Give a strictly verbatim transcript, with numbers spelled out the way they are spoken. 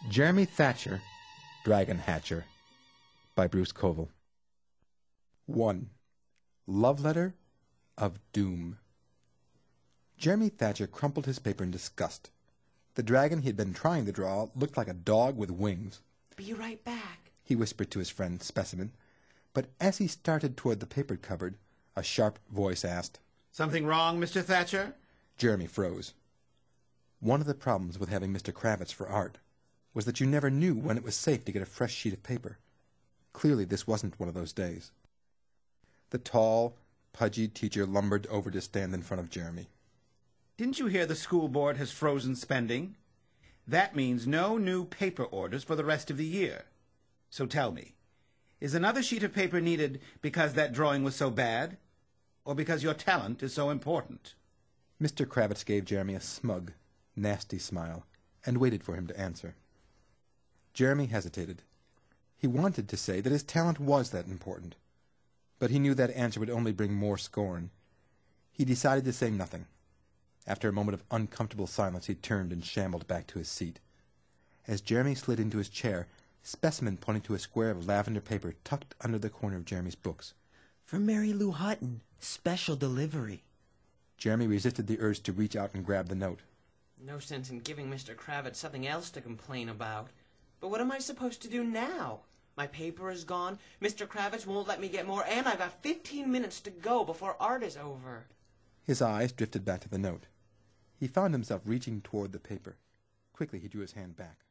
Jeremy Thatcher, Dragon Hatcher, by Bruce Coville. one. Love Letter of Doom. Jeremy Thatcher crumpled his paper in disgust. The dragon he had been trying to draw looked like a dog with wings. "Be right back," he whispered to his friend Specimen. But as he started toward the paper cupboard, a sharp voice asked, "Something wrong, Mister Thatcher?" Jeremy froze. One of the problems with having Mister Kravitz for art was that you never knew when it was safe to get a fresh sheet of paper. Clearly this wasn't one of those days. The tall, pudgy teacher lumbered over to stand in front of Jeremy. "Didn't you hear the school board has frozen spending? That means no new paper orders for the rest of the year. So tell me, is another sheet of paper needed because that drawing was so bad, or because your talent is so important?" Mister Kravitz gave Jeremy a smug, nasty smile and waited for him to answer. Jeremy hesitated. He wanted to say that his talent was that important, but he knew that answer would only bring more scorn. He decided to say nothing. After a moment of uncomfortable silence, he turned and shambled back to his seat. As Jeremy slid into his chair, Specimen pointed to a square of lavender paper tucked under the corner of Jeremy's books. "For Mary Lou Hutton. Special delivery." Jeremy resisted the urge to reach out and grab the note. No sense in giving Mister Kravitz something else to complain about. But what am I supposed to do now? My paper is gone, Mister Kravitz won't let me get more, and I've got fifteen minutes to go before art is over. His eyes drifted back to the note. He found himself reaching toward the paper. Quickly he drew his hand back.